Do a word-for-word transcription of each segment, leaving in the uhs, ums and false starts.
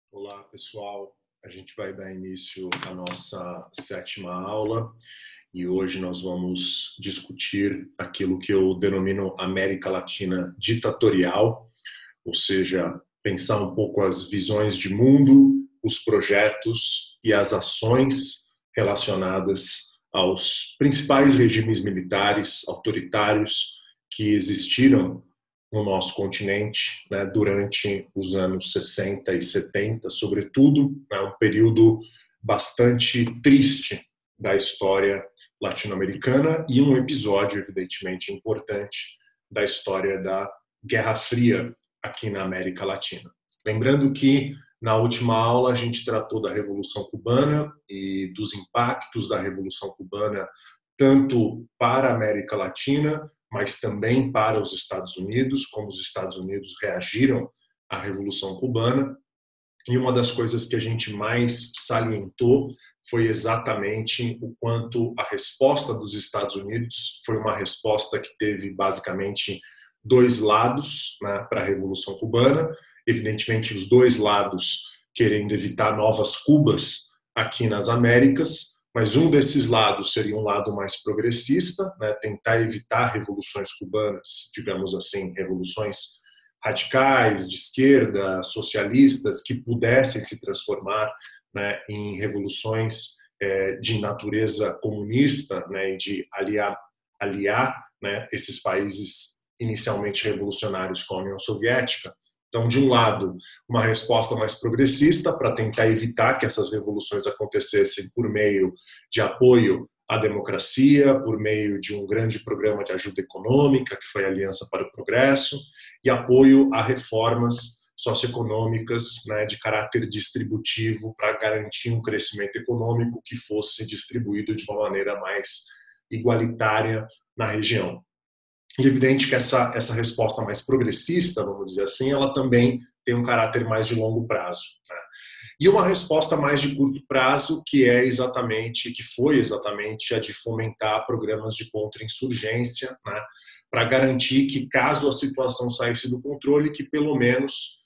Olá, pessoal. A gente vai dar início à nossa sétima aula e hoje nós vamos discutir aquilo que eu denomino América Latina ditatorial, ou seja, pensar um pouco as visões de mundo, os projetos e as ações relacionadas aos principais regimes militares autoritários que existiram no nosso continente, né, durante os anos sessenta e setenta, sobretudo, né, um período bastante triste da história latino-americana e um episódio, evidentemente, importante da história da Guerra Fria aqui na América Latina. Lembrando que na última aula a gente tratou da Revolução Cubana e dos impactos da Revolução Cubana tanto para a América Latina, mas também para os Estados Unidos, como os Estados Unidos reagiram à Revolução Cubana. E uma das coisas que a gente mais salientou foi exatamente o quanto a resposta dos Estados Unidos foi uma resposta que teve basicamente dois lados, né, para a Revolução Cubana. Evidentemente, os dois lados querendo evitar novas Cubas aqui nas Américas, mas um desses lados seria um lado mais progressista, né, tentar evitar revoluções cubanas, digamos assim, revoluções radicais, de esquerda, socialistas, que pudessem se transformar, né, em revoluções é, de natureza comunista, né, e de aliar, aliar né, esses países inicialmente revolucionários com a União Soviética. Então, de um lado, uma resposta mais progressista para tentar evitar que essas revoluções acontecessem por meio de apoio à democracia, por meio de um grande programa de ajuda econômica, que foi a Aliança para o Progresso, e apoio a reformas socioeconômicas, né, de caráter distributivo para garantir um crescimento econômico que fosse distribuído de uma maneira mais igualitária na região. E é evidente que essa, essa resposta mais progressista, vamos dizer assim, ela também tem um caráter mais de longo prazo, né? E uma resposta mais de curto prazo, que é exatamente, que foi exatamente a de fomentar programas de contra-insurgência, né, para garantir que, caso a situação saísse do controle, que pelo menos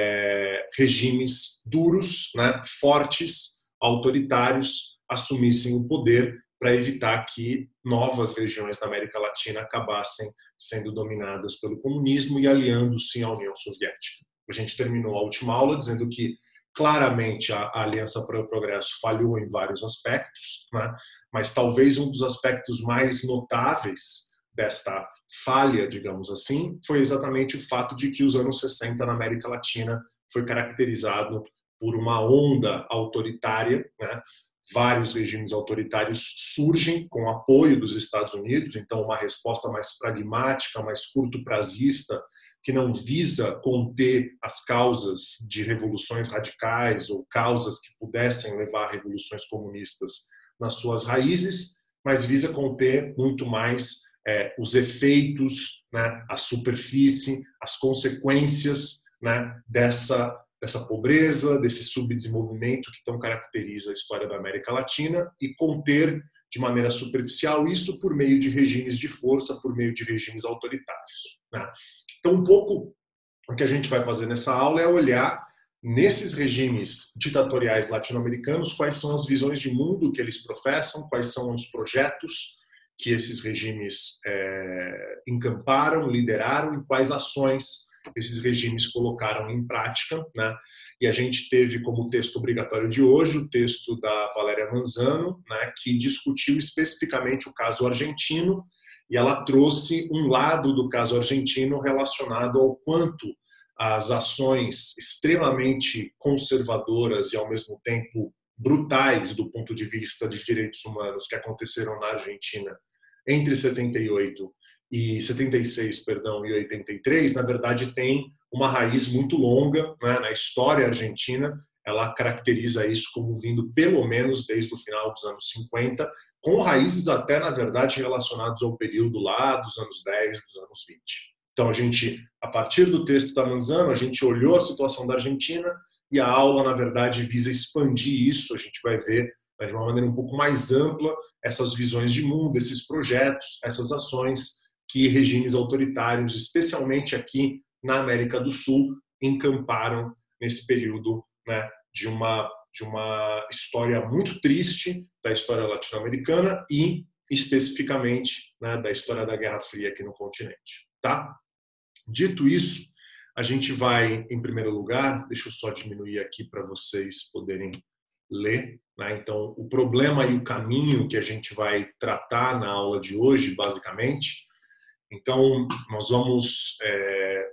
é, regimes duros, né, fortes, autoritários, assumissem o poder para evitar que novas regiões da América Latina acabassem sendo dominadas pelo comunismo e aliando-se à União Soviética. A gente terminou a última aula dizendo que claramente a, a Aliança para o Progresso falhou em vários aspectos, né? Mas talvez um dos aspectos mais notáveis desta falha, digamos assim, foi exatamente o fato de que os anos sessenta na América Latina foi caracterizado por uma onda autoritária, né? Vários regimes autoritários surgem com apoio dos Estados Unidos, então uma resposta mais pragmática, mais curto-prazista, que não visa conter as causas de revoluções radicais ou causas que pudessem levar a revoluções comunistas nas suas raízes, mas visa conter muito mais é, os efeitos, né, a superfície, as consequências, né, dessa dessa pobreza, desse subdesenvolvimento que tão caracteriza a história da América Latina e conter de maneira superficial isso por meio de regimes de força, por meio de regimes autoritários, né? Então, um pouco o que a gente vai fazer nessa aula é olhar nesses regimes ditatoriais latino-americanos quais são as visões de mundo que eles professam, quais são os projetos que esses regimes é, encamparam, lideraram e quais ações esses regimes colocaram em prática, né? E a gente teve como texto obrigatório de hoje o texto da Valéria Manzano, né, que discutiu especificamente o caso argentino, e ela trouxe um lado do caso argentino relacionado ao quanto as ações extremamente conservadoras e, ao mesmo tempo, brutais do ponto de vista de direitos humanos que aconteceram na Argentina entre setenta e oito e setenta e seis, perdão, e oitenta e três, na verdade tem uma raiz muito longa, né, na história argentina. Ela caracteriza isso como vindo pelo menos desde o final dos anos cinquenta, com raízes até, na verdade, relacionadas ao período lá dos anos dez, dos anos vinte. Então, a gente, a partir do texto da Manzano, a gente olhou a situação da Argentina e a aula, na verdade, visa expandir isso. A gente vai ver, né, de uma maneira um pouco mais ampla essas visões de mundo, esses projetos, essas ações que regimes autoritários, especialmente aqui na América do Sul, encamparam nesse período né, de uma de uma história muito triste da história latino-americana e especificamente, né, da história da Guerra Fria aqui no continente, tá? Dito isso, a gente vai, em primeiro lugar, deixa eu só diminuir aqui para vocês poderem ler, né? Então, o problema e o caminho que a gente vai tratar na aula de hoje, basicamente. Então, nós vamos é,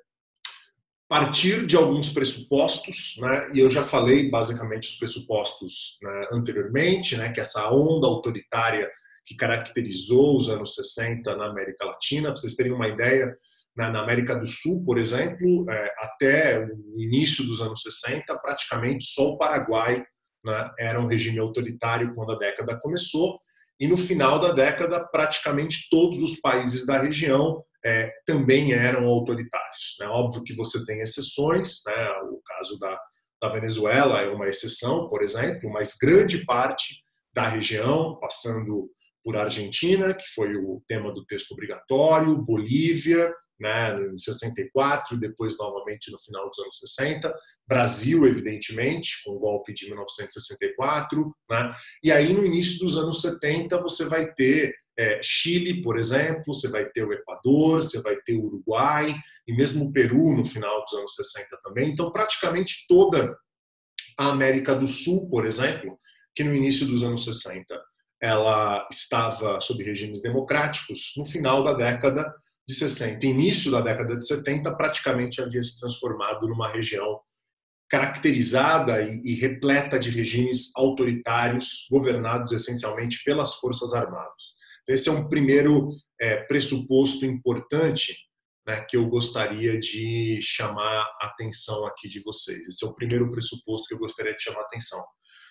partir de alguns pressupostos, né? E eu já falei basicamente os pressupostos, né, anteriormente, né? Que essa onda autoritária que caracterizou os anos sessenta na América Latina, para vocês terem uma ideia, na, na América do Sul, por exemplo, é, até o início dos anos sessenta, praticamente só o Paraguai, né, era um regime autoritário quando a década começou, e no final da década, praticamente todos os países da região É, também eram autoritários. Né? Óbvio que você tem exceções, né? O caso da, da Venezuela é uma exceção, por exemplo, mas grande parte da região, passando por Argentina, que foi o tema do texto obrigatório, Bolívia, né, em sessenta e quatro, depois novamente no final dos anos sessenta, Brasil, evidentemente, com o golpe de mil novecentos e sessenta e quatro, né? E aí no início dos anos setenta você vai ter É, Chile, por exemplo, você vai ter o Equador, você vai ter o Uruguai, e mesmo o Peru no final dos anos sessenta também. Então, praticamente toda a América do Sul, por exemplo, que no início dos anos sessenta ela estava sob regimes democráticos, no final da década de sessenta, início da década de setenta, praticamente havia se transformado numa região caracterizada e, e repleta de regimes autoritários, governados essencialmente pelas Forças Armadas. Esse é um primeiro é, pressuposto importante, né, que eu gostaria de chamar a atenção aqui de vocês. Esse é o primeiro pressuposto que eu gostaria de chamar a atenção.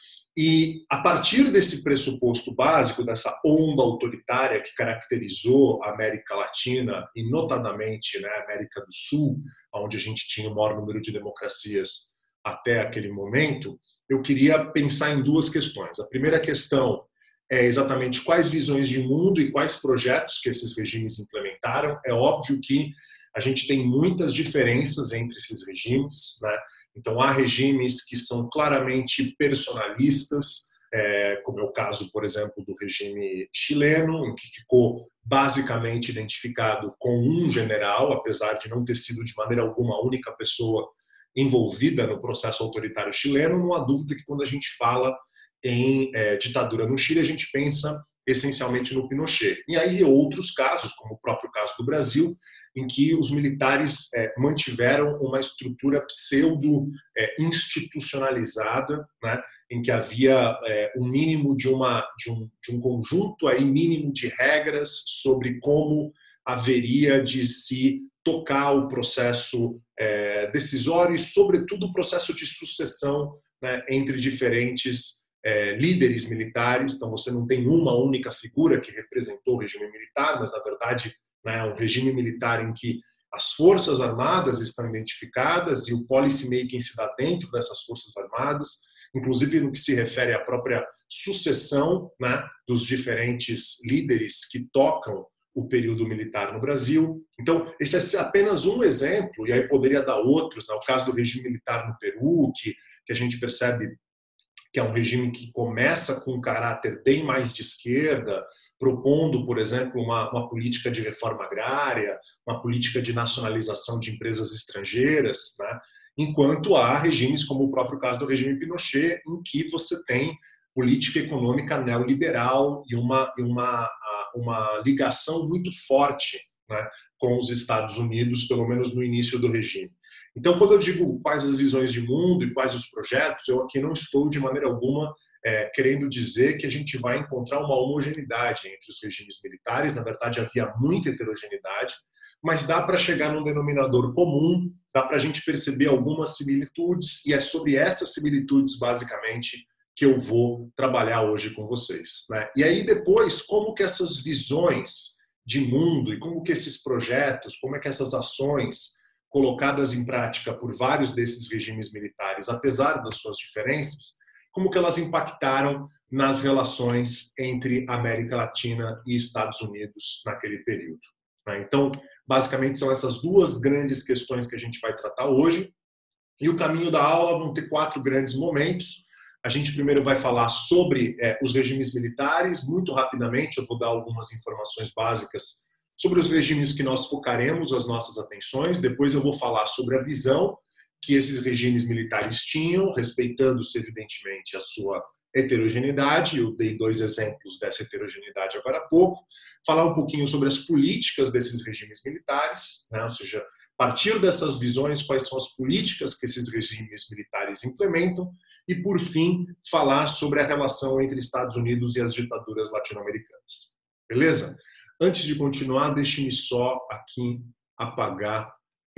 E a partir desse pressuposto básico, dessa onda autoritária que caracterizou a América Latina e notadamente, né, a América do Sul, onde a gente tinha o maior número de democracias até aquele momento, eu queria pensar em duas questões. A primeira questão é exatamente quais visões de mundo e quais projetos que esses regimes implementaram. É óbvio que a gente tem muitas diferenças entre esses regimes, né? Então, há regimes que são claramente personalistas, é, como é o caso, por exemplo, do regime chileno, em que ficou basicamente identificado com um general, apesar de não ter sido de maneira alguma a única pessoa envolvida no processo autoritário chileno. Não há dúvida que quando a gente fala em é, ditadura no Chile, a gente pensa essencialmente no Pinochet. E aí outros casos, como o próprio caso do Brasil, em que os militares é, mantiveram uma estrutura pseudo-institucionalizada, né, em que havia é, um mínimo de, uma, de, um, de um conjunto aí mínimo de regras sobre como haveria de se tocar o processo é, decisório e, sobretudo, o processo de sucessão, né, entre diferentes É, líderes militares. Então você não tem uma única figura que representou o regime militar, mas na verdade, né, é um regime militar em que as forças armadas estão identificadas e o policy making se dá dentro dessas forças armadas, inclusive no que se refere à própria sucessão, né, dos diferentes líderes que tocam o período militar no Brasil. Então, esse é apenas um exemplo, e aí poderia dar outros, né, o caso do regime militar no Peru, que, que a gente percebe que é um regime que começa com um caráter bem mais de esquerda, propondo, por exemplo, uma, uma política de reforma agrária, uma política de nacionalização de empresas estrangeiras, né? Enquanto há regimes, como o próprio caso do regime Pinochet, em que você tem política econômica neoliberal e uma, uma, uma ligação muito forte, né, com os Estados Unidos, pelo menos no início do regime. Então, quando eu digo quais as visões de mundo e quais os projetos, eu aqui não estou de maneira alguma é, querendo dizer que a gente vai encontrar uma homogeneidade entre os regimes militares. Na verdade, havia muita heterogeneidade, mas dá para chegar num denominador comum, dá para a gente perceber algumas similitudes, e é sobre essas similitudes, basicamente, que eu vou trabalhar hoje com vocês, né? E aí depois, como que essas visões de mundo e como que esses projetos, como é que essas ações colocadas em prática por vários desses regimes militares, apesar das suas diferenças, como que elas impactaram nas relações entre América Latina e Estados Unidos naquele período. Então, basicamente, são essas duas grandes questões que a gente vai tratar hoje. E o caminho da aula vão ter quatro grandes momentos. A gente primeiro vai falar sobre é, os regimes militares, muito rapidamente, eu vou dar algumas informações básicas sobre os regimes que nós focaremos as nossas atenções. Depois eu vou falar sobre a visão que esses regimes militares tinham, respeitando-se, evidentemente, a sua heterogeneidade. Eu dei dois exemplos dessa heterogeneidade agora há pouco. Falar um pouquinho sobre as políticas desses regimes militares, né? Ou seja, a partir dessas visões, quais são as políticas que esses regimes militares implementam. E, por fim, falar sobre a relação entre Estados Unidos e as ditaduras latino-americanas. Beleza? Antes de continuar, deixe-me só aqui apagar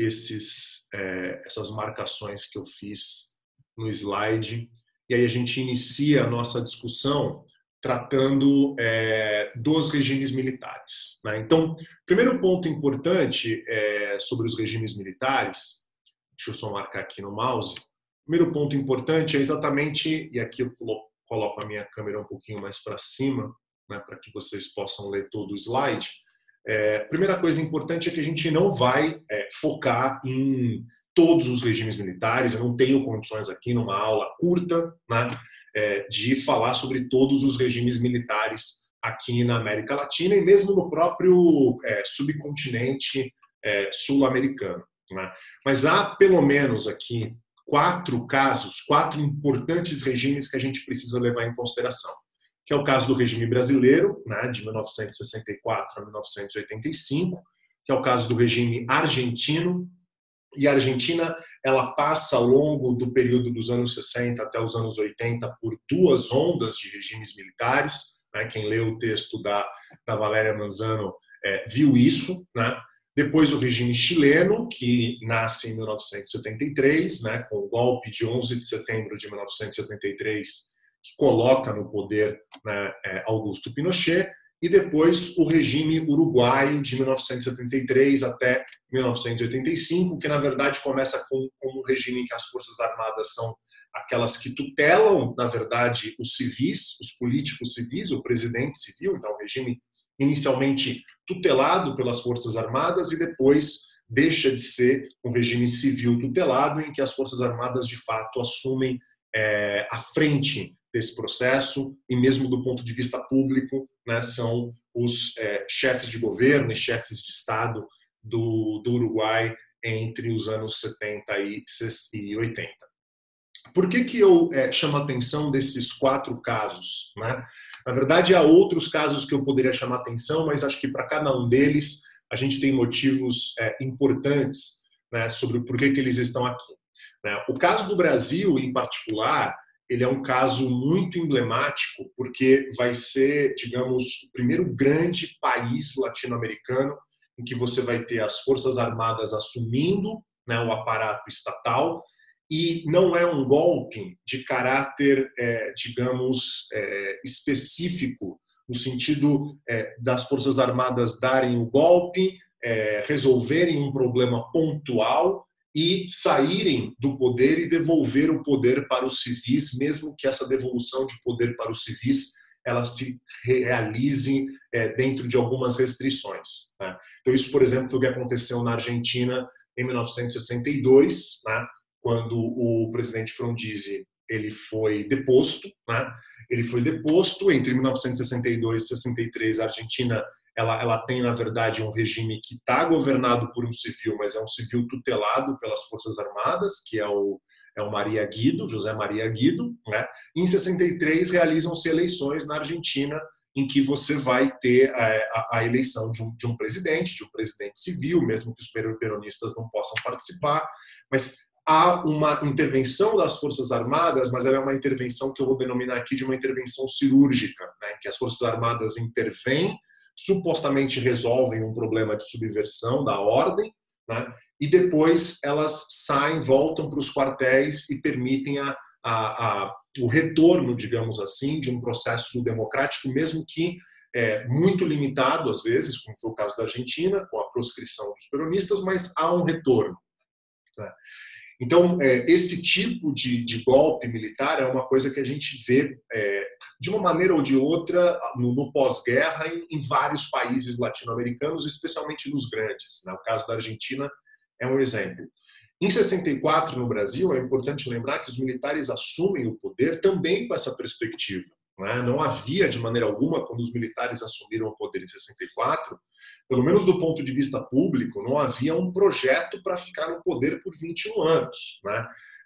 esses, é, essas marcações que eu fiz no slide. E aí a gente inicia a nossa discussão tratando é, dos regimes militares, né? Então, primeiro ponto importante é, sobre os regimes militares, deixa eu só marcar aqui no mouse. O primeiro ponto importante é exatamente, e aqui eu coloco a minha câmera um pouquinho mais para cima, né, para que vocês possam ler todo o slide. É, a primeira coisa importante é que a gente não vai é, focar em todos os regimes militares. Eu não tenho condições aqui numa aula curta, né, é, de falar sobre todos os regimes militares aqui na América Latina e mesmo no próprio é, subcontinente é, sul-americano, né? Mas há pelo menos aqui quatro casos, quatro importantes regimes que a gente precisa levar em consideração, que é o caso do regime brasileiro, né, de mil novecentos e sessenta e quatro a mil novecentos e oitenta e cinco, que é o caso do regime argentino. E a Argentina, ela passa ao longo do período dos anos sessenta até os anos oitenta por duas ondas de regimes militares, né? Quem leu o texto da, da Valéria Manzano é, viu isso, né? Depois o regime chileno, que nasce em mil novecentos e setenta e três, né, com o golpe de onze de setembro de mil novecentos e setenta e três, que coloca no poder, né, Augusto Pinochet. E depois o regime uruguaio de mil novecentos e setenta e três até mil novecentos e oitenta e cinco, que na verdade começa com, com um regime em que as forças armadas são aquelas que tutelam, na verdade, os civis, os políticos civis, o presidente civil. Então, o regime inicialmente tutelado pelas forças armadas e depois deixa de ser um regime civil tutelado, em que as forças armadas de fato assumem é, a frente desse processo, e mesmo do ponto de vista público, né, são os é, chefes de governo e chefes de Estado do, do Uruguai entre os anos setenta e oitenta. Por que que eu é, chamo a atenção desses quatro casos, né? Na verdade, há outros casos que eu poderia chamar a atenção, mas acho que para cada um deles a gente tem motivos é, importantes, né, sobre o porquê que eles estão aqui, né? O caso do Brasil, em particular, ele é um caso muito emblemático, porque vai ser, digamos, o primeiro grande país latino-americano em que você vai ter as Forças Armadas assumindo, né, o aparato estatal, e não é um golpe de caráter, é, digamos, é, específico, no sentido é, das Forças Armadas darem o golpe, é, resolverem um problema pontual e saírem do poder e devolver o poder para os civis, mesmo que essa devolução de poder para os civis ela se realize é, dentro de algumas restrições, né? Então isso, por exemplo, foi o que aconteceu na Argentina em mil novecentos e sessenta e dois, né, quando o presidente Frondizi ele foi deposto, né? Ele foi deposto entre mil novecentos e sessenta e dois e sessenta e três. A Argentina ela, ela tem, na verdade, um regime que está governado por um civil, mas é um civil tutelado pelas Forças Armadas, que é o, é o Maria Guido, José Maria Guido, né? E em sessenta e três realizam-se eleições na Argentina, em que você vai ter a, a, a eleição de um, de um presidente, de um presidente civil, mesmo que os peronistas não possam participar, mas há uma intervenção das Forças Armadas, mas ela é uma intervenção que eu vou denominar aqui de uma intervenção cirúrgica, né? Que as Forças Armadas intervêm, supostamente resolvem um problema de subversão da ordem, né? E depois elas saem, voltam para os quartéis e permitem a, a, a, o retorno, digamos assim, de um processo democrático, mesmo que é, muito limitado, às vezes, como foi o caso da Argentina, com a proscrição dos peronistas, mas há um retorno, né? Então, é, esse tipo de, de golpe militar é uma coisa que a gente vê, é, de uma maneira ou de outra, no, no pós-guerra, em, em vários países latino-americanos, especialmente nos grandes, né? O caso da Argentina é um exemplo. Em sessenta e quatro, no Brasil, é importante lembrar que os militares assumem o poder também com essa perspectiva. Não é? Não havia, de maneira alguma, quando os militares assumiram o poder em sessenta e quatro, pelo menos do ponto de vista público, não havia um projeto para ficar no poder por vinte e um anos. Né?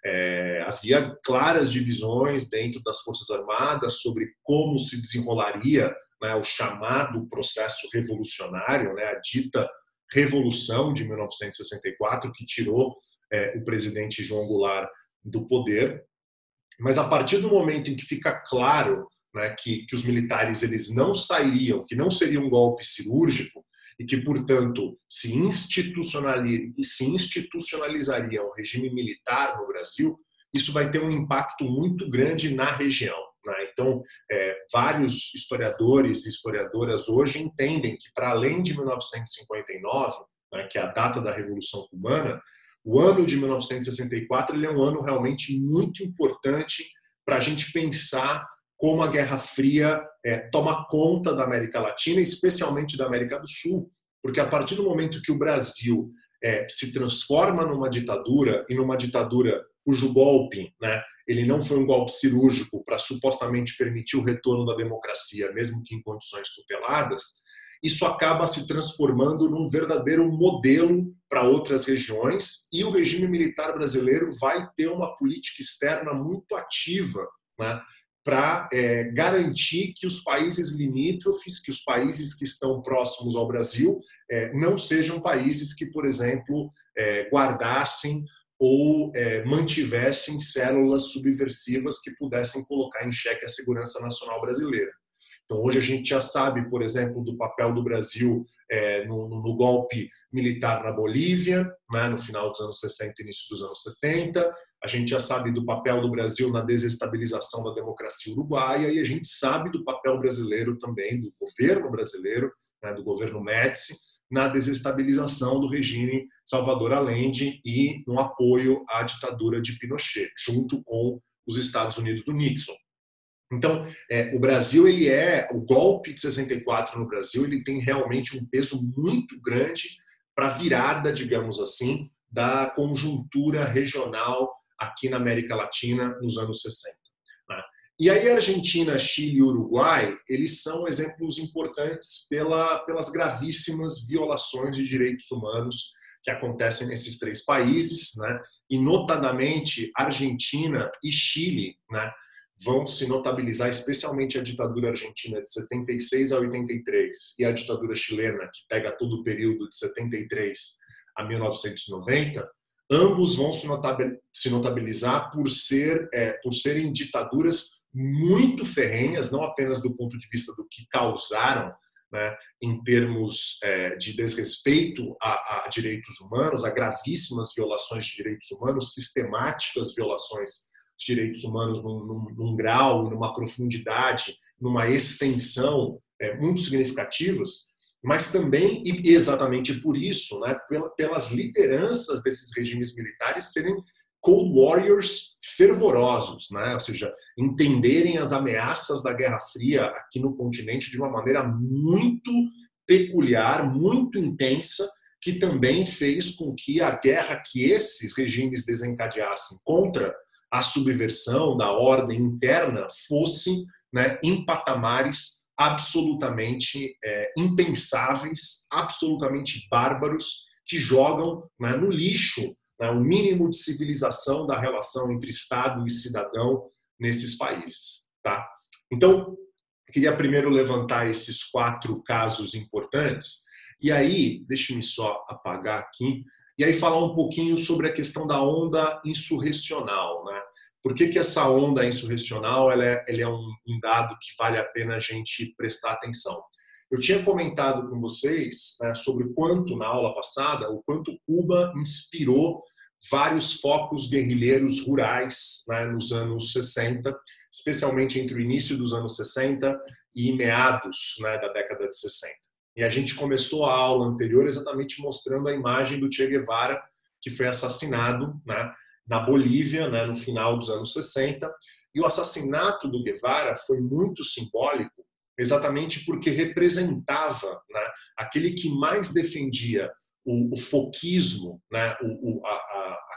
É, havia claras divisões dentro das Forças Armadas sobre como se desenrolaria, né, o chamado processo revolucionário, né, a dita Revolução de mil novecentos e sessenta e quatro, que tirou é, o presidente João Goulart do poder. Mas a partir do momento em que fica claro, né, que, que os militares eles não sairiam, que não seria um golpe cirúrgico e que, portanto, se, institucionaliz, se institucionalizaria o regime militar no Brasil, isso vai ter um impacto muito grande na região. Né? Então, é, vários historiadores e historiadoras hoje entendem que, para além de mil novecentos e cinquenta e nove, né, que é a data da Revolução Cubana, o ano de mil novecentos e sessenta e quatro ele é um ano realmente muito importante para a gente pensar como a Guerra Fria é, toma conta da América Latina, especialmente da América do Sul, porque a partir do momento que o Brasil é, se transforma numa ditadura, e numa ditadura cujo golpe, né, ele não foi um golpe cirúrgico para supostamente permitir o retorno da democracia, mesmo que em condições tuteladas, isso acaba se transformando num verdadeiro modelo para outras regiões, e o regime militar brasileiro vai ter uma política externa muito ativa, né, para é, garantir que os países limítrofes, que os países que estão próximos ao Brasil, é, não sejam países que, por exemplo, é, guardassem ou é, mantivessem células subversivas que pudessem colocar em xeque a segurança nacional brasileira. Então, hoje a gente já sabe, por exemplo, do papel do Brasil é, no, no golpe militar na Bolívia, né, no final dos anos sessenta e início dos anos setenta. A gente já sabe do papel do Brasil na desestabilização da democracia uruguaia, e a gente sabe do papel brasileiro também, do governo brasileiro, né, do governo Médici, na desestabilização do regime Salvador Allende e no apoio à ditadura de Pinochet, junto com os Estados Unidos do Nixon. Então, é, o Brasil, ele é, o golpe de sessenta e quatro no Brasil, ele tem realmente um peso muito grande para a virada, digamos assim, da conjuntura regional aqui na América Latina nos anos sessenta. Né? E aí, Argentina, Chile e Uruguai, eles são exemplos importantes pela, pelas gravíssimas violações de direitos humanos que acontecem nesses três países, né? E, notadamente, Argentina e Chile, né, vão se notabilizar, especialmente a ditadura argentina de setenta e seis a oitenta e três e a ditadura chilena, que pega todo o período de setenta e três a mil novecentos e noventa, ambos vão se notabilizar por, ser, é, por serem ditaduras muito ferrenhas, não apenas do ponto de vista do que causaram, né, em termos é, de desrespeito a, a direitos humanos, a gravíssimas violações de direitos humanos, sistemáticas violações de direitos humanos num, num, num grau, numa profundidade, numa extensão é, muito significativas, mas também, e exatamente por isso, né, pelas lideranças desses regimes militares serem Cold Warriors fervorosos, né, ou seja, entenderem as ameaças da Guerra Fria aqui no continente de uma maneira muito peculiar, muito intensa, que também fez com que a guerra que esses regimes desencadeassem contra a subversão da ordem interna fosse, né, em patamares absolutamente é, impensáveis, absolutamente bárbaros, que jogam, né, no lixo, né, o mínimo de civilização da relação entre Estado e cidadão nesses países. Tá? Então, eu queria primeiro levantar esses quatro casos importantes, e aí, deixe-me só apagar aqui, e aí falar um pouquinho sobre a questão da onda insurrecional, né? Por que que essa onda insurrecional ela é, ela é um, um dado que vale a pena a gente prestar atenção? Eu tinha comentado com vocês, né, sobre o quanto, na aula passada, o quanto Cuba inspirou vários focos guerrilheiros rurais, né, nos anos sessenta, especialmente entre o início dos anos sessenta e meados, né, da década de sessenta. E a gente começou a aula anterior exatamente mostrando a imagem do Che Guevara, que foi assassinado, né, na Bolívia, né, no final dos anos sessenta. E o assassinato do Guevara foi muito simbólico, exatamente porque representava, né, aquele que mais defendia o, o foquismo, né, o, a, a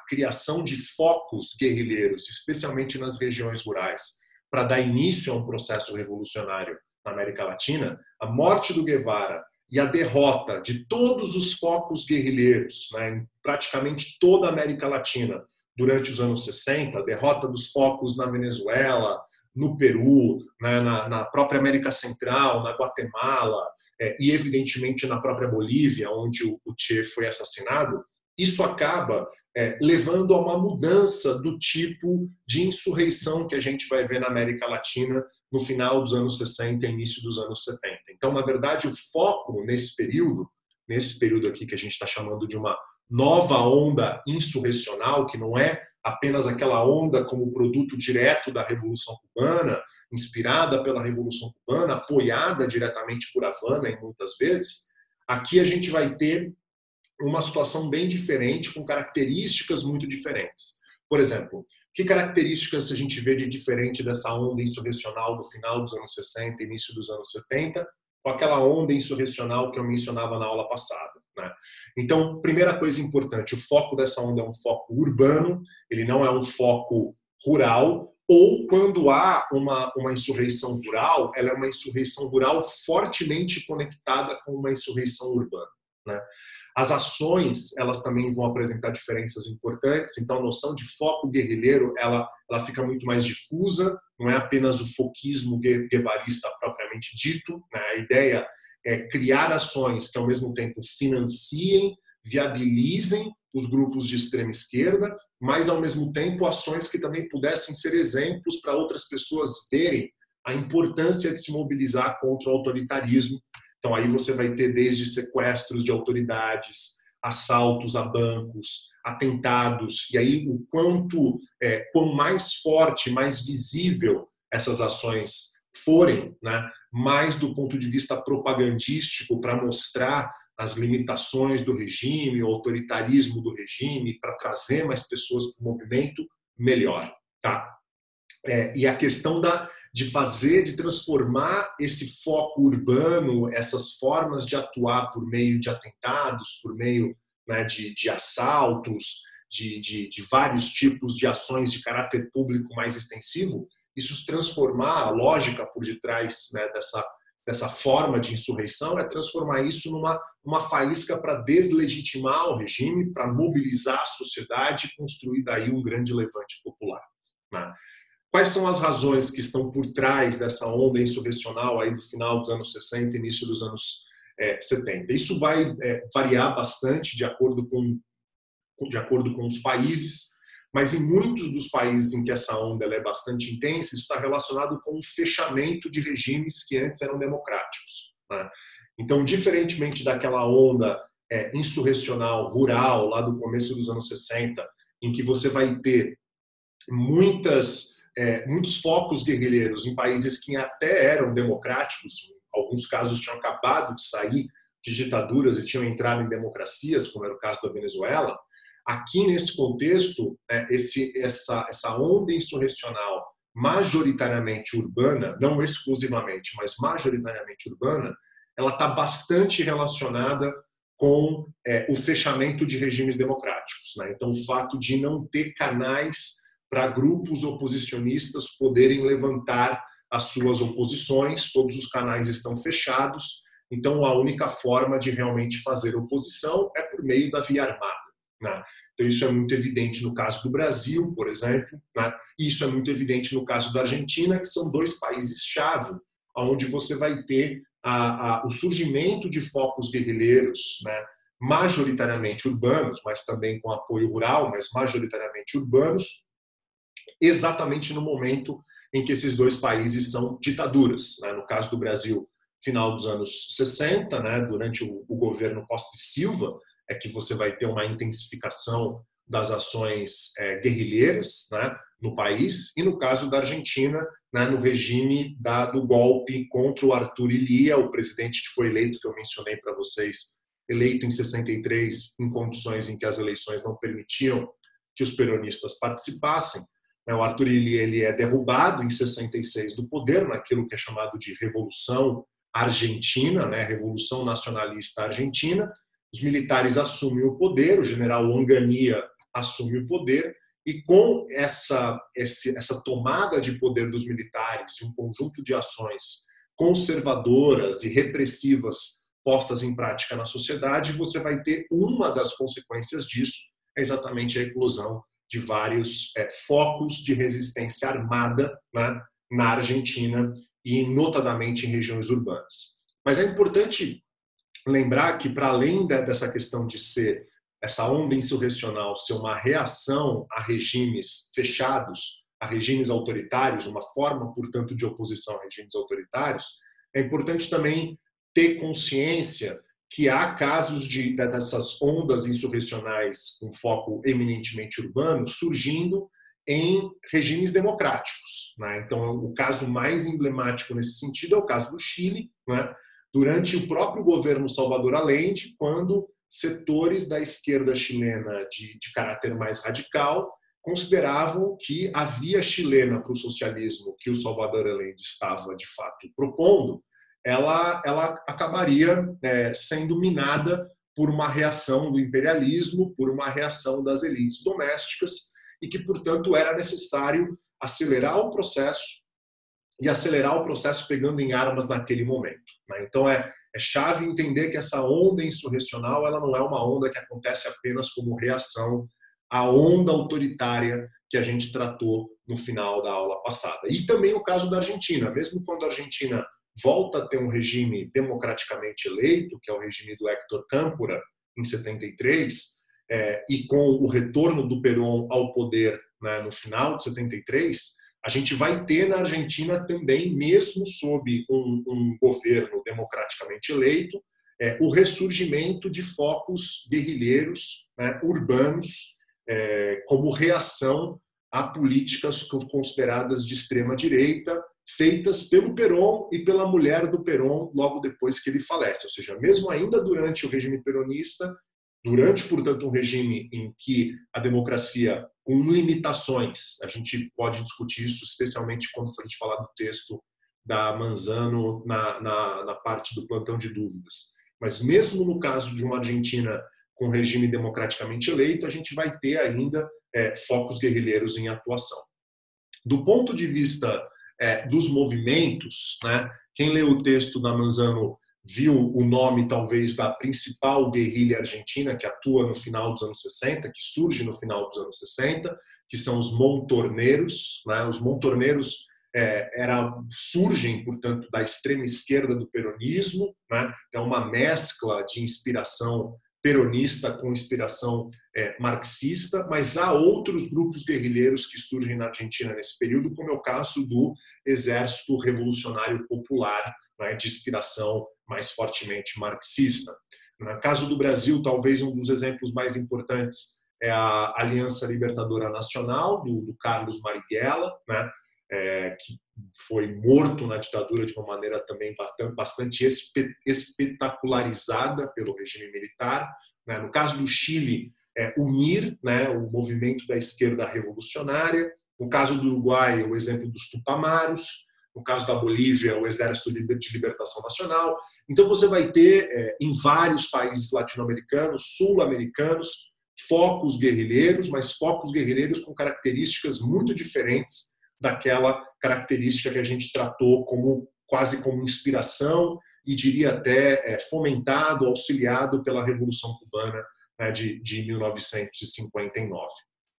criação de focos guerrilheiros, especialmente nas regiões rurais, para dar início a um processo revolucionário na América Latina, a morte do Guevara e a derrota de todos os focos guerrilheiros, né, em praticamente toda a América Latina durante os anos sessenta, a derrota dos focos na Venezuela, no Peru, né, na, na própria América Central, na Guatemala, é, e evidentemente na própria Bolívia, onde o, o Che foi assassinado, isso acaba é, levando a uma mudança do tipo de insurreição que a gente vai ver na América Latina no final dos anos sessenta e início dos anos setenta. Então, na verdade, o foco nesse período, nesse período aqui que a gente está chamando de uma nova onda insurrecional, que não é apenas aquela onda como produto direto da Revolução Cubana, inspirada pela Revolução Cubana, apoiada diretamente por Havana, em muitas vezes, aqui a gente vai ter uma situação bem diferente, com características muito diferentes. Por exemplo, que características a gente vê de diferente dessa onda insurrecional do final dos anos sessenta, início dos anos setenta, com aquela onda insurrecional que eu mencionava na aula passada, né? Então, primeira coisa importante, o foco dessa onda é um foco urbano, ele não é um foco rural, ou quando há uma, uma insurreição rural, ela é uma insurreição rural fortemente conectada com uma insurreição urbana, né? As ações, elas também vão apresentar diferenças importantes, então a noção de foco guerrilheiro, ela, ela fica muito mais difusa, não é apenas o foquismo guevarista propriamente dito, né? A ideia é criar ações que ao mesmo tempo financiem, viabilizem os grupos de extrema esquerda, mas ao mesmo tempo ações que também pudessem ser exemplos para outras pessoas verem a importância de se mobilizar contra o autoritarismo. Então aí você vai ter desde sequestros de autoridades, assaltos a bancos, atentados, e aí o quanto, é, quanto mais forte, mais visível essas ações forem, né, mais do ponto de vista propagandístico, para mostrar as limitações do regime, o autoritarismo do regime, para trazer mais pessoas para o movimento, melhor. Tá? É, e a questão da de fazer, de transformar esse foco urbano, essas formas de atuar por meio de atentados, por meio, né, de, de assaltos, de, de, de vários tipos de ações de caráter público mais extensivo, isso se transformar, a lógica por detrás, né, dessa, dessa forma de insurreição é transformar isso numa uma faísca para deslegitimar o regime, para mobilizar a sociedade e construir daí um grande levante popular, né? Quais são as razões que estão por trás dessa onda insurrecional aí do final dos anos sessenta, início dos anos é, setenta? Isso vai é, variar bastante de acordo com, de acordo com os países, mas em muitos dos países em que essa onda ela é bastante intensa, isso está relacionado com o fechamento de regimes que antes eram democráticos, né? Então, diferentemente daquela onda é, insurrecional rural lá do começo dos anos sessenta, em que você vai ter muitas É, muitos focos guerrilheiros em países que até eram democráticos, alguns casos tinham acabado de sair de ditaduras e tinham entrado em democracias, como era o caso da Venezuela. Aqui, nesse contexto, é, esse, essa, essa onda insurrecional majoritariamente urbana, não exclusivamente, mas majoritariamente urbana, ela está bastante relacionada com é, o fechamento de regimes democráticos, né? Então, o fato de não ter canais para grupos oposicionistas poderem levantar as suas oposições, todos os canais estão fechados, então a única forma de realmente fazer oposição é por meio da via armada, né? Então isso é muito evidente no caso do Brasil, por exemplo, né? E isso é muito evidente no caso da Argentina, que são dois países-chave, onde você vai ter a, a, o surgimento de focos guerrilheiros, né? Majoritariamente urbanos, mas também com apoio rural, mas majoritariamente urbanos, exatamente no momento em que esses dois países são ditaduras, né? No caso do Brasil, final dos anos sessenta, né? Durante o, o governo Costa e Silva, é que você vai ter uma intensificação das ações é, guerrilheiras, né, no país, e no caso da Argentina, né, no regime da, do golpe contra o Arthur Illia, o presidente que foi eleito, que eu mencionei para vocês, eleito em sessenta e três, em condições em que as eleições não permitiam que os peronistas participassem. O Arthur Illia ele é derrubado em sessenta e seis do poder, naquilo que é chamado de Revolução Argentina, né, Revolução Nacionalista Argentina. Os militares assumem o poder, o general Onganía assume o poder e com essa, essa tomada de poder dos militares e um conjunto de ações conservadoras e repressivas postas em prática na sociedade, você vai ter uma das consequências disso, é exatamente a eclosão de vários é, focos de resistência armada, né, na Argentina e notadamente em regiões urbanas. Mas é importante lembrar que, para além dessa questão de ser essa onda insurrecional ser uma reação a regimes fechados, a regimes autoritários, uma forma, portanto, de oposição a regimes autoritários, é importante também ter consciência que há casos de, dessas ondas insurrecionais com foco eminentemente urbano surgindo em regimes democráticos, né? Então, o caso mais emblemático nesse sentido é o caso do Chile, né? Durante o próprio governo Salvador Allende, quando setores da esquerda chilena de, de caráter mais radical consideravam que a via chilena para o socialismo que o Salvador Allende estava, de fato, propondo, ela, ela acabaria é, sendo minada por uma reação do imperialismo, por uma reação das elites domésticas, e que, portanto, era necessário acelerar o processo e acelerar o processo pegando em armas naquele momento, né? Então, é, é chave entender que essa onda insurrecional ela não é uma onda que acontece apenas como reação à onda autoritária que a gente tratou no final da aula passada. E também o caso da Argentina. Mesmo quando a Argentina volta a ter um regime democraticamente eleito, que é o regime do Héctor Câmpora, em setenta e três, é, e com o retorno do Perón ao poder, né, no final de setenta e três, a gente vai ter na Argentina também, mesmo sob um, um governo democraticamente eleito, é, o ressurgimento de focos guerrilheiros, né, urbanos, é, como reação a políticas consideradas de extrema-direita, feitas pelo Perón e pela mulher do Perón logo depois que ele falece. Ou seja, mesmo ainda durante o regime peronista, durante, portanto, um regime em que a democracia, com limitações, a gente pode discutir isso, especialmente quando a gente falar do texto da Manzano na, na, na parte do plantão de dúvidas. Mas mesmo no caso de uma Argentina com regime democraticamente eleito, a gente vai ter ainda é, focos guerrilheiros em atuação. Do ponto de vista é, dos movimentos, né, quem leu o texto da Manzano viu o nome, talvez, da principal guerrilha argentina, que atua no final dos anos sessenta, que surge no final dos anos sessenta, que são os montorneros, né? Os montorneros é, era, surgem, portanto, da extrema esquerda do peronismo, né? É uma mescla de inspiração peronista com inspiração é, marxista, mas há outros grupos guerrilheiros que surgem na Argentina nesse período, como é o caso do Exército Revolucionário Popular, né, de inspiração mais fortemente marxista. No caso do Brasil, talvez um dos exemplos mais importantes é a Aliança Libertadora Nacional, do, do Carlos Marighella, né, é, que foi morto na ditadura de uma maneira também bastante, bastante espe, espetacularizada pelo regime militar. Né. No caso do Chile, é, UNIR, né, o movimento da esquerda revolucionária. No caso do Uruguai, o exemplo dos Tupamaros. No caso da Bolívia, o Exército de Libertação Nacional. Então, você vai ter, é, em vários países latino-americanos, sul-americanos, focos guerrilheiros, mas focos guerrilheiros com características muito diferentes daquela característica que a gente tratou como quase como inspiração e diria até é, fomentado, auxiliado pela Revolução Cubana, né, de, de mil novecentos e cinquenta e nove.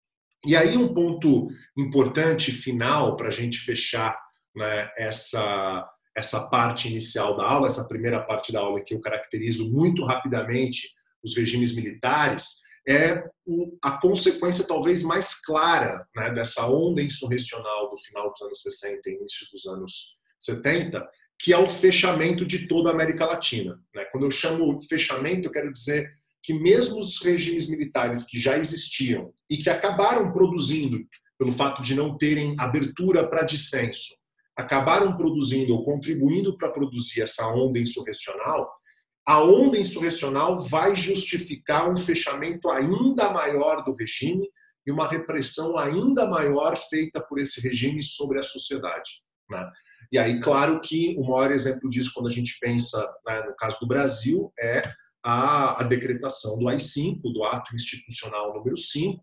E aí um ponto importante, final, para a gente fechar, né, essa, essa parte inicial da aula, essa primeira parte da aula que eu caracterizo muito rapidamente os regimes militares, é a consequência talvez mais clara, né, dessa onda insurrecional do final dos anos sessenta e início dos anos setenta, que é o fechamento de toda a América Latina. Né? Quando eu chamo fechamento, eu quero dizer que mesmo os regimes militares que já existiam e que acabaram produzindo, pelo fato de não terem abertura para dissenso, acabaram produzindo ou contribuindo para produzir essa onda insurrecional, a onda insurrecional vai justificar um fechamento ainda maior do regime e uma repressão ainda maior feita por esse regime sobre a sociedade. Né? E aí, claro que o maior exemplo disso, quando a gente pensa, né, no caso do Brasil, é a, a decretação do A I cinco, do Ato Institucional número cinco,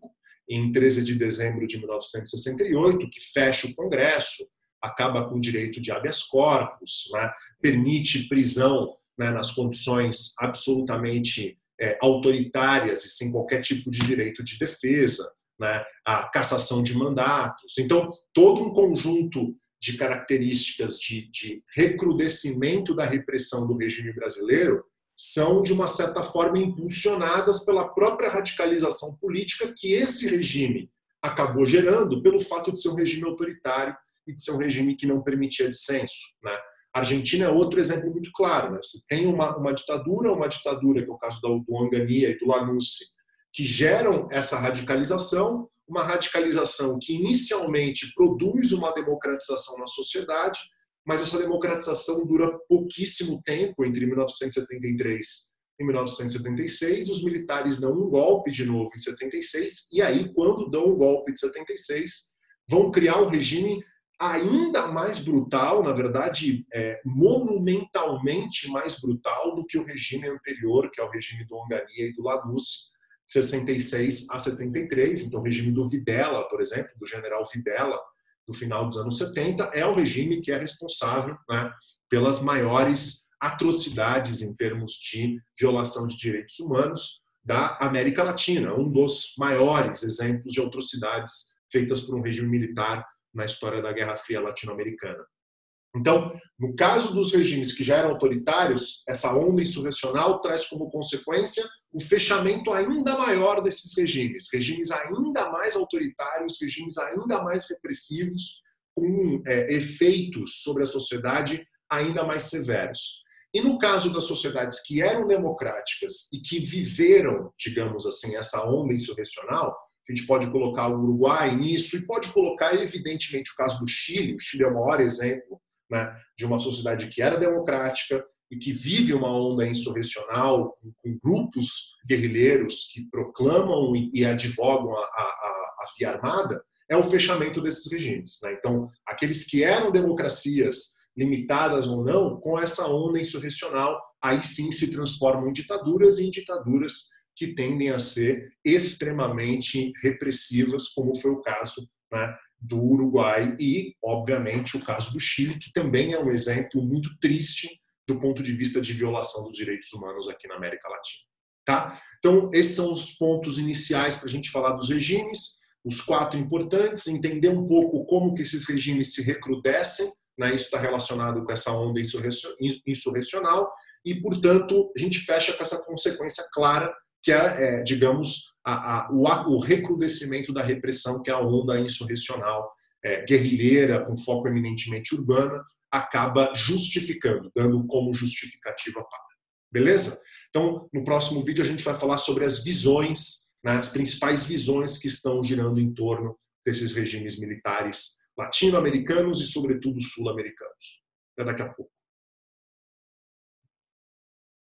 em treze de dezembro de mil novecentos e sessenta e oito, que fecha o Congresso, acaba com o direito de habeas corpus, né, permite prisão, né, nas condições absolutamente é, autoritárias e sem qualquer tipo de direito de defesa, né, a cassação de mandatos. Então, todo um conjunto de características de, de recrudescimento da repressão do regime brasileiro são, de uma certa forma, impulsionadas pela própria radicalização política que esse regime acabou gerando pelo fato de ser um regime autoritário e de ser um regime que não permitia dissenso, né? A Argentina é outro exemplo muito claro, né? Você tem uma, uma ditadura, uma ditadura, que é o caso do Onganía e do Lanussi, que geram essa radicalização, uma radicalização que inicialmente produz uma democratização na sociedade, mas essa democratização dura pouquíssimo tempo, entre mil novecentos e setenta e três e mil novecentos e setenta e seis, os militares dão um golpe de novo em setenta e seis, e aí, quando dão o golpe de setenta e seis, vão criar um regime ainda mais brutal, na verdade, é, monumentalmente mais brutal do que o regime anterior, que é o regime do Onganía e do Lanussi, sessenta e seis a setenta e três. Então, o regime do Videla, por exemplo, do general Videla, do final dos anos setenta, é o regime que é responsável, né, pelas maiores atrocidades em termos de violação de direitos humanos da América Latina, um dos maiores exemplos de atrocidades feitas por um regime militar na história da Guerra Fria latino-americana. Então, no caso dos regimes que já eram autoritários, essa onda insurrecional traz como consequência o fechamento ainda maior desses regimes, regimes ainda mais autoritários, regimes ainda mais repressivos, com é, efeitos sobre a sociedade ainda mais severos. E no caso das sociedades que eram democráticas e que viveram, digamos assim, essa onda insurrecional, a gente pode colocar o Uruguai nisso e pode colocar, evidentemente, o caso do Chile. O Chile é o maior exemplo, né, de uma sociedade que era democrática e que vive uma onda insurrecional com, com grupos guerrilheiros que proclamam e, e advogam a, a, a via armada, é o fechamento desses regimes, né? Então, aqueles que eram democracias, limitadas ou não, com essa onda insurrecional, aí sim se transformam em ditaduras e em ditaduras que tendem a ser extremamente repressivas, como foi o caso, né, do Uruguai e, obviamente, o caso do Chile, que também é um exemplo muito triste do ponto de vista de violação dos direitos humanos aqui na América Latina. Tá? Então, esses são os pontos iniciais para a gente falar dos regimes, os quatro importantes, entender um pouco como que esses regimes se recrudescem, né? Isso está relacionado com essa onda insurrecional e, portanto, a gente fecha com essa consequência clara que é, é digamos, a, a, o, o recrudescimento da repressão, que é a onda insurrecional é, guerrilheira, com foco eminentemente urbano, acaba justificando, dando como justificativa para. Beleza? Então, no próximo vídeo a gente vai falar sobre as visões, né, as principais visões que estão girando em torno desses regimes militares latino-americanos e, sobretudo, sul-americanos. Até daqui a pouco.